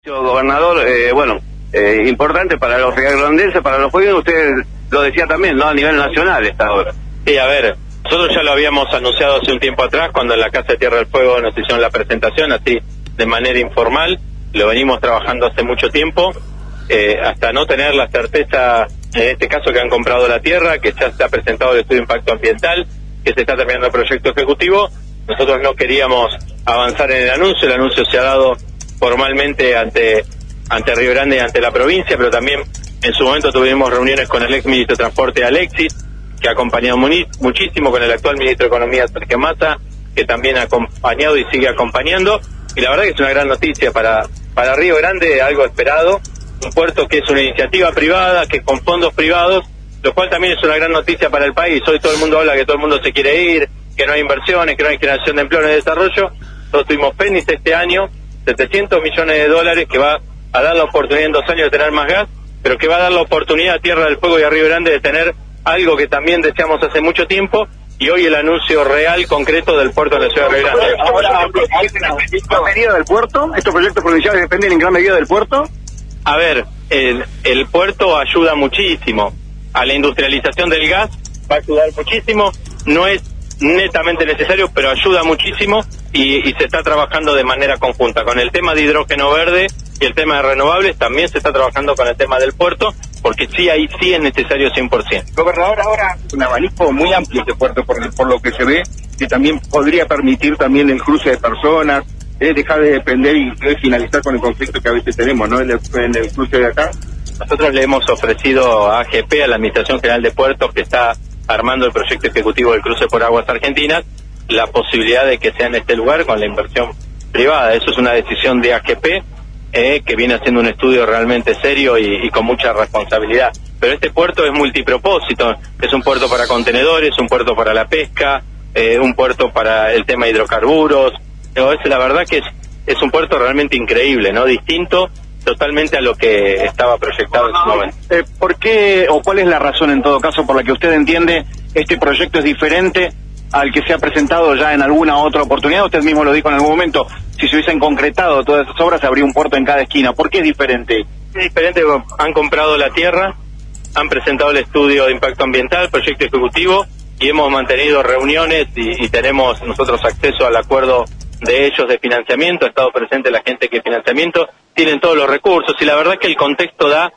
Gobernador, importante para los riograndenses, para los pueblos, usted lo decía también, ¿no? A nivel nacional esta ahora. Sí, a ver, nosotros ya lo habíamos anunciado hace un tiempo atrás, cuando en la Casa de Tierra del Fuego nos hicieron la presentación, así de manera informal, lo venimos trabajando hace mucho tiempo, hasta no tener la certeza, en este caso, que han comprado la tierra, que ya se ha presentado el estudio de impacto ambiental, que se está terminando el proyecto ejecutivo. Nosotros no queríamos avanzar en el anuncio se ha dado formalmente ante Río Grande y ante la provincia, pero también en su momento tuvimos reuniones con el ex ministro de Transporte Alexis, que ha acompañado muchísimo, con el actual ministro de Economía Sergio Massa, que también ha acompañado y sigue acompañando, y la verdad que es una gran noticia para Río Grande, algo esperado, un puerto que es una iniciativa privada, que con fondos privados, lo cual también es una gran noticia para el país. Hoy todo el mundo habla que todo el mundo se quiere ir, que no hay inversiones, que no hay generación de empleo, no hay desarrollo. Nosotros tuvimos PENIS este año, $700 millones que va a dar la oportunidad en 2 años de tener más gas, pero que va a dar la oportunidad a Tierra del Fuego y a Río Grande de tener algo que también deseamos hace mucho tiempo, y hoy el anuncio real, concreto del puerto de la ciudad de Río Grande. Ahora, ¿en gran medida del puerto? ¿Estos proyectos provinciales dependen en gran medida del puerto? A ver, el puerto ayuda muchísimo a la industrialización del gas, va a ayudar muchísimo, no es netamente necesario, pero ayuda muchísimo, y se está trabajando de manera conjunta. Con el tema de hidrógeno verde y el tema de renovables también se está trabajando con el tema del puerto, porque sí, ahí sí es necesario 100%. Gobernador, ahora un abanico muy amplio este puerto, por lo que se ve, que también podría permitir también el cruce de personas, dejar de depender y finalizar con el conflicto que a veces tenemos, ¿no? En el cruce de acá. Nosotros le hemos ofrecido a AGP, a la Administración General de Puertos, que está armando el proyecto ejecutivo del cruce por aguas argentinas, la posibilidad de que sea en este lugar con la inversión privada. Eso es una decisión de AGP, que viene haciendo un estudio realmente serio y con mucha responsabilidad. Pero este puerto es multipropósito, es un puerto para contenedores, un puerto para la pesca, un puerto para el tema de hidrocarburos. La verdad que es un puerto realmente increíble, ¿no? Distinto totalmente a lo que estaba proyectado en su momento. ¿Por qué, o cuál es la razón en todo caso por la que usted entiende este proyecto es diferente al que se ha presentado ya en alguna otra oportunidad? Usted mismo lo dijo en algún momento, si se hubiesen concretado todas esas obras habría un puerto en cada esquina. ¿Por qué es diferente? Es diferente, han comprado la tierra, han presentado el estudio de impacto ambiental, proyecto ejecutivo, y hemos mantenido reuniones y tenemos nosotros acceso al acuerdo de ellos de financiamiento, ha estado presente la gente que financiamiento, tienen todos los recursos, y la verdad que el contexto da,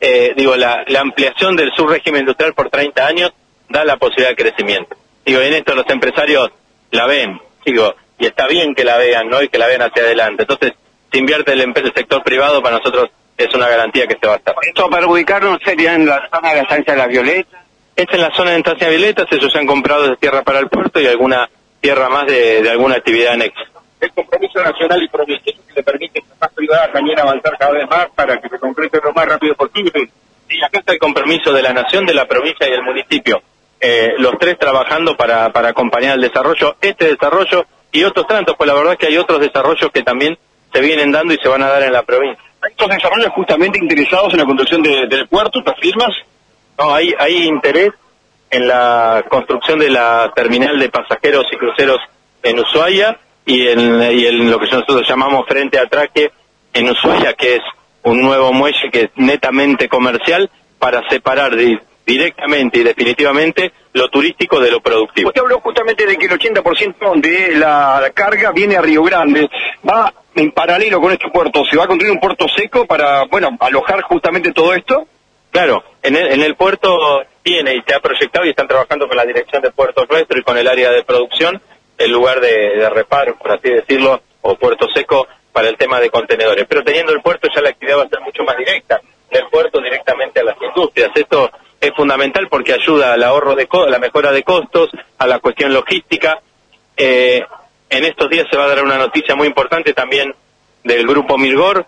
la ampliación del subrégimen industrial por 30 años da la posibilidad de crecimiento. En esto los empresarios la ven, y está bien que la vean, ¿no? Y que la vean hacia adelante. Entonces, si invierte el sector privado, para nosotros es una garantía que se va a estar. ¿Esto para ubicarnos sería en la zona de la estancia de las Violetas? Es en la zona de estancia Violetas, ellos se han comprado de tierra para el puerto y alguna tierra más de alguna actividad anexa. El compromiso nacional y provincial que le permite a las más privadas también avanzar cada vez más para que se concrete lo más rápido posible. Y acá está el compromiso de la nación, de la provincia y del municipio. Los tres trabajando para acompañar el desarrollo, este desarrollo y otros tantos, pues la verdad es que hay otros desarrollos que también se vienen dando y se van a dar en la provincia. ¿Estos desarrollos justamente interesados en la construcción del puerto, estas firmas? No, hay interés en la construcción de la terminal de pasajeros y cruceros en Ushuaia y en lo que nosotros llamamos frente a atraque en Ushuaia, que es un nuevo muelle que es netamente comercial para separar directamente y definitivamente lo turístico de lo productivo. Usted habló justamente de que el 80% de la carga viene a Río Grande. ¿Va en paralelo con este puerto? ¿Se va a construir un puerto seco para, alojar justamente todo esto? Claro, en el puerto tiene y se ha proyectado y están trabajando con la dirección de puertos nuestro y con el área de producción, el lugar de reparo, por así decirlo, o puerto seco para el tema de contenedores. Pero teniendo el puerto ya la actividad va a ser mucho más directa, del puerto directamente a las industrias. Esto es fundamental porque ayuda al ahorro a la mejora de costos, a la cuestión logística. En estos días se va a dar una noticia muy importante también del grupo Mirgor.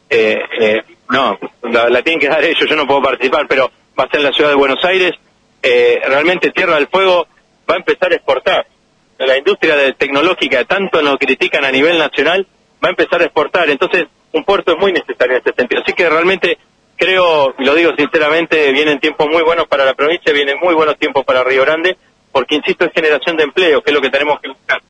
La tienen que dar ellos, yo no puedo participar, pero va a ser en la ciudad de Buenos Aires. Realmente Tierra del Fuego va a empezar a exportar. La industria tecnológica, tanto nos critican a nivel nacional, va a empezar a exportar. Entonces, un puerto es muy necesario en este sentido. Así que realmente creo, y lo digo sinceramente, vienen tiempos muy buenos para la provincia, vienen muy buenos tiempos para Río Grande, porque, insisto, es generación de empleo, que es lo que tenemos que buscar.